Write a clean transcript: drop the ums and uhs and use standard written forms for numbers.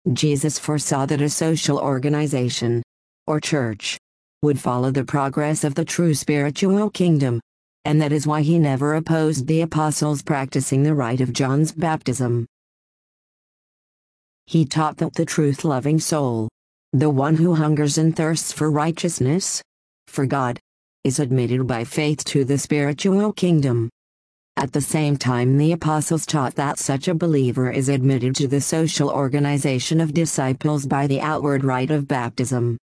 Jesus foresaw that a social organization, or church, would follow the progress of the true spiritual kingdom. And that is why he never opposed the apostles practicing the rite of John's baptism. He taught that the truth-loving soul, the one who hungers and thirsts for righteousness, for God, is admitted by faith to the spiritual kingdom. At the same time, the apostles taught that such a believer is admitted to the social organization of disciples by the outward rite of baptism.